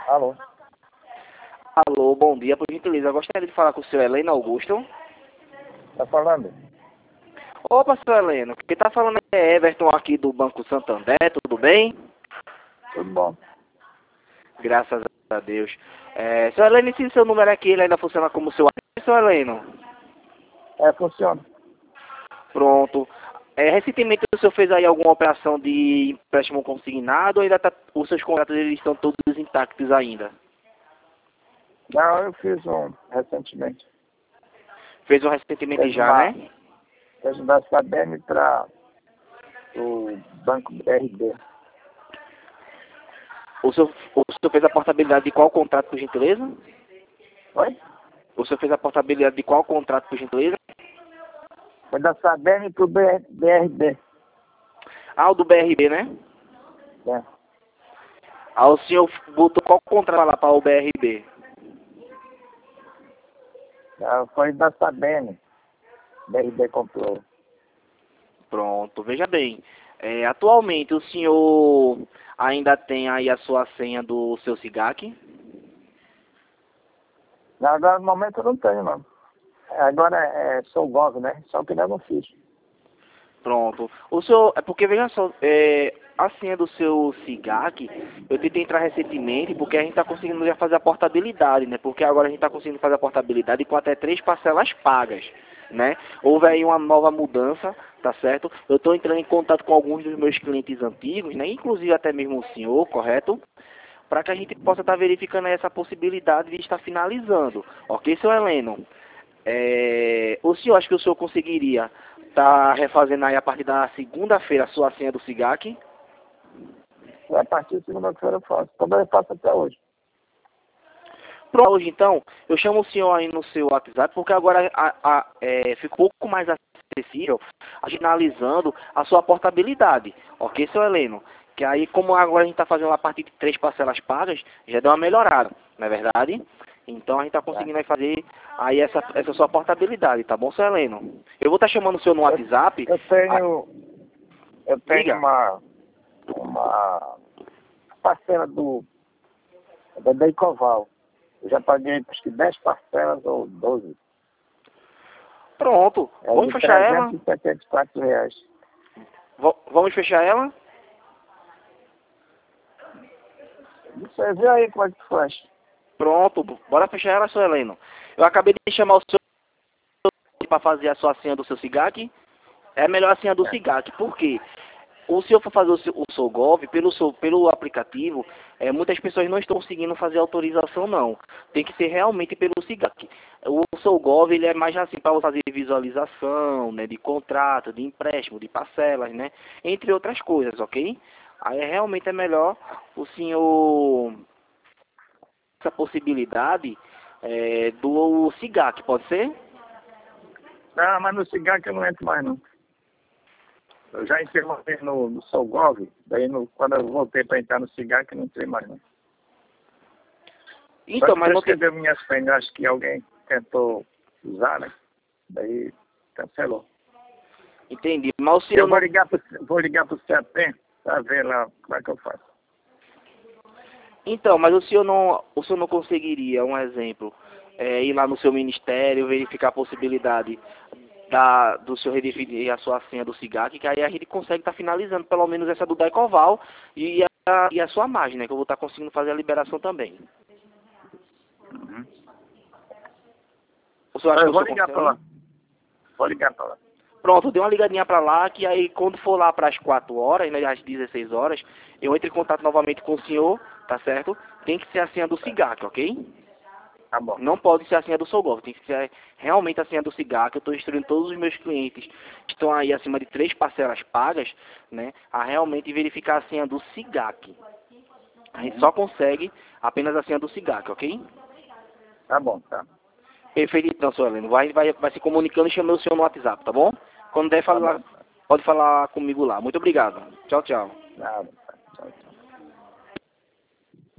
Alô? Alô, bom dia, por gentileza. Eu gostaria de falar com o senhor Heleno Augusto. Tá falando? Opa, senhor Heleno. Quem tá falando é Everton aqui do Banco Santander, tudo bem? Tudo bom. Graças a Deus. Senhor Heleno, se seu número aqui ele ainda funciona como seu agente, senhor Heleno? Funciona. Pronto. Recentemente o senhor fez aí alguma operação de empréstimo consignado ou ainda os seus contratos eles estão todos intactos ainda? Não, eu fiz um recentemente. Fez um recentemente Fez já, né? Fez um da Sabem para o Banco BRB. O senhor fez a portabilidade de qual contrato, por gentileza? Oi? O senhor fez a portabilidade de qual contrato, por gentileza? Foi da Sabem para o BRB. Ah, o do BRB, né? É. Ah, o senhor botou qual contrato lá para o BRB? Foi da Sabem. BRB comprou. Pronto, veja bem. Atualmente o senhor ainda tem aí a sua senha do seu SIGAC? Não, agora no momento eu não tenho, não. Agora sou Gov, né? Só que ainda não fiz. Pronto. O senhor, porque veja só, a senha do seu SIGAC, eu tentei entrar recentemente porque a gente está conseguindo já fazer a portabilidade, né? Porque agora a gente está conseguindo fazer a portabilidade com até 3 parcelas pagas, né? Houve aí uma nova mudança, tá certo? Eu estou entrando em contato com alguns dos meus clientes antigos, né? Inclusive até mesmo o senhor, correto? Para que a gente possa estar verificando essa possibilidade de estar finalizando. Ok, seu Heleno? O senhor acha que o senhor conseguiria estar refazendo aí a partir da segunda-feira a sua senha do SIGAC? A partir de segunda-feira eu faço. Também eu faço até hoje. Pronto, hoje então, eu chamo o senhor aí no seu WhatsApp, porque agora fica um pouco mais acessível, finalizando a sua portabilidade. Ok, seu Heleno? Que aí, como agora a gente está fazendo a partir de 3 parcelas pagas, já deu uma melhorada, não é verdade? Então a gente está conseguindo aí fazer aí essa sua portabilidade, tá bom, seu Heleno? Eu vou estar chamando o senhor no WhatsApp. Eu tenho Diga. uma parcela da Icoval. Eu já paguei acho que 10 parcelas ou 12. Pronto, É vamos de fechar ela? R$ 374. Vamos fechar ela? Você vê aí como é que tu faz. Pronto, bora fechar ela, seu Heleno. Eu acabei de chamar o senhor para fazer a sua senha do seu SIGAC. É melhor a senha do SIGAC, por quê? O senhor for fazer o seu Gov, pelo aplicativo, muitas pessoas não estão conseguindo fazer autorização, não. Tem que ser realmente pelo SIGAC. O seu Gov, ele é mais assim para fazer visualização, né, de contrato, de empréstimo, de parcelas, né, entre outras coisas, ok? Aí realmente é melhor o senhor essa possibilidade do SIGAC, pode ser? Não, mas no cigarro que eu não entro mais, não. Eu já entrei uma vez no Solgov, daí quando eu voltei para entrar no cigarro que eu não entrei mais, não. Então, Só mas que não tem... escreveu minhas senhas, acho que alguém tentou usar, né? Daí cancelou. Entendi, mas o senhor Eu não... vou ligar pro CEPEM para ver lá como é que eu faço. Então, mas o senhor não conseguiria, um exemplo, ir lá no seu ministério, verificar a possibilidade do senhor redefinir a sua senha do SIGAC, que aí a gente consegue estar finalizando pelo menos essa do Daicoval e a sua margem, né? Que eu vou estar conseguindo fazer a liberação também. Uhum. O senhor acha que Eu o vou senhor ligar para consegue? lá. Vou ligar para lá. Pronto, dei uma ligadinha pra lá, que aí quando for lá para as 4 horas, né, às 16 horas, eu entro em contato novamente com o senhor, tá certo? Tem que ser a senha do SIGAC, ok? Tá bom. Não pode ser a senha do Solgov, tem que ser realmente a senha do SIGAC. Eu estou instruindo todos os meus clientes que estão aí acima de 3 parcelas pagas, né, a realmente verificar a senha do SIGAC. A gente só consegue apenas a senha do SIGAC, ok? Tá bom, tá. Perfeito, então, senhor Heleno. Vai se comunicando e chamando o senhor no WhatsApp, tá bom? Quando der, Tá bom. pode falar comigo lá. Muito obrigado. Tchau, tchau. Nada.